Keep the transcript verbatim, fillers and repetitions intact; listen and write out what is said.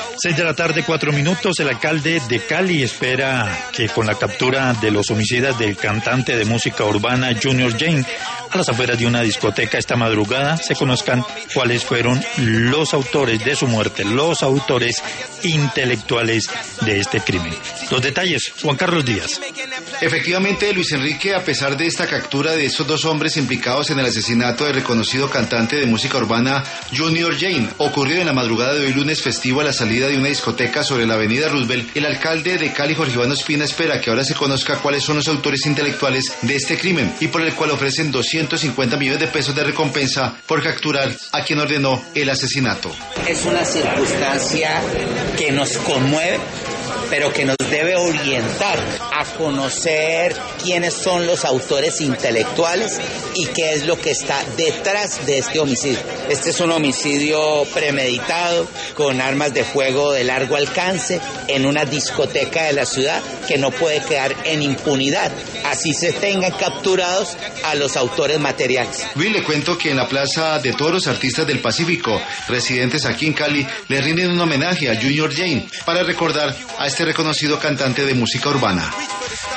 Seis de la tarde, cuatro minutos. El alcalde de Cali espera que con la captura de los homicidas del cantante de música urbana Junior Jane a las afueras de una discoteca esta madrugada se conozcan cuáles fueron los autores de su muerte, los autores intelectuales de este crimen. Los detalles, Juan Carlos Díaz. Efectivamente, Luis Enrique, a pesar de esta captura de estos dos hombres implicados en el asesinato del reconocido cantante de música urbana Junior Jane, ocurrido en la madrugada de hoy lunes festivo a la salida de una discoteca sobre la avenida Roosevelt, el alcalde de Cali, Jorge Iván Ospina, espera que ahora se conozca cuáles son los autores intelectuales de este crimen y por el cual ofrecen doscientos cincuenta millones de pesos de recompensa por capturar a quien ordenó el asesinato. Es una circunstancia que nos conmueve, pero que nos debe orientar a conocer quiénes son los autores intelectuales y qué es lo que está detrás de este homicidio. Este es un homicidio premeditado con armas de fuego de largo alcance en una discoteca de la ciudad que no puede quedar en impunidad. Así se tengan capturados a los autores materiales. Luis, le cuento que en la Plaza de Todos los Artistas del Pacífico, residentes aquí en Cali, le rinden un homenaje a Junior Jane para recordar a este reconocido cantante de música urbana.